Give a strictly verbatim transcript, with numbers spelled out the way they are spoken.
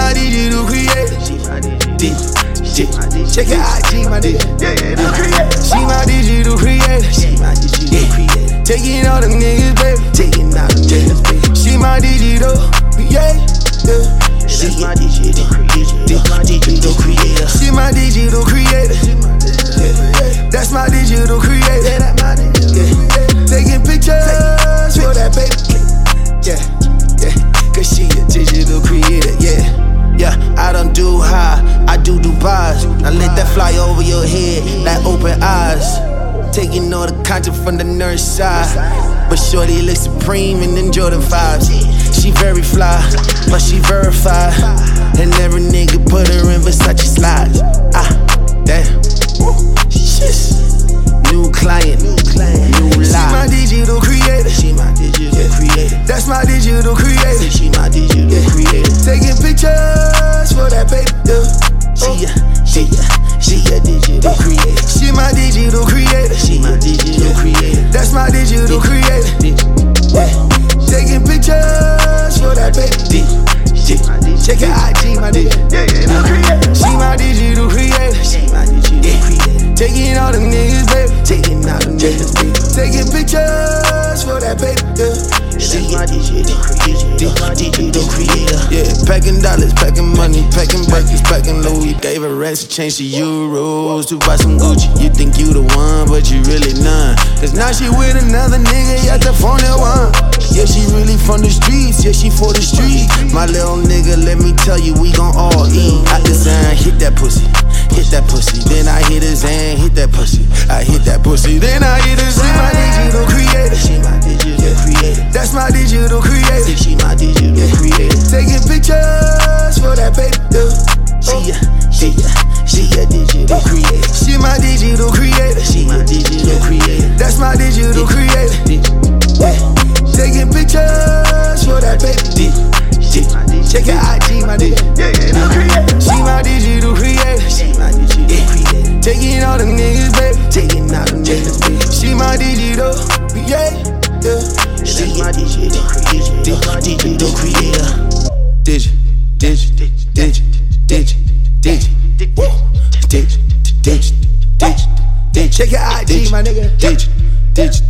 my digital creator. She my digital. Check your I G, my nigga. She my digital creator. She my digital creator. Taking all them niggas, baby. Taking all them niggas, baby. She my digital creator. She my digital creator. My digital creator. She my digital creator. That's my digital creator. Taking pictures for that baby. Yeah, yeah. Cause she a digital creator. Yeah, yeah. I don't do high, I do Dubai's. I let that fly over your head like open eyes. Taking all the content from the nurse side. But shorty looks supreme and then Jordan vibes. She very fly, but she verified. And every nigga put her in Versace slides. Ah, damn. Shit. New client, new client, new life. She my digital creator. She my digital creator. That's my digital creator. She my digital creator. Taking pictures for that baby. She a, she a, she a digital creator. She my digital creator. She my digital creator. That's my digital creator. Taking pictures for that baby. Check your I G, my nigga. She my digital creator. She my digital creator. Taking all them niggas, baby. Taking all them niggas, baby. Taking pictures for that baby. She my digital creator. My digital creator. Yeah, packing dollars, packing money, packing burgers, packing Louis. David Rats change to euros to buy some Gucci. You think you the one, but you really none. Cause now she with another nigga, got the phone that one. Yeah, she really from the streets, yeah, she for the street. My little nigga, let me tell you, we gon' all eat. I design, hit that pussy, hit that pussy. Then I hit his hand, hit that pussy. I hit that pussy, then I hit his hand. She my digital creator. She my digital creator. That's my digital creator. She my digital creator. Taking pictures for that baby. She a, she a, she a digital creator. She my digital creator. She my digital creator. That's my digital creator. Taking pictures for that baby. Check your I G, my nigga. She my digital creator. She my digital creator. Taking all them niggas, baby. Taking all them niggas, baby. She my digital creator. She my digital creator. My digital creator. Digi, digi, digi, digi, digi, digi, digi, digi, digi. Check your I G, my nigga. Digi, digi.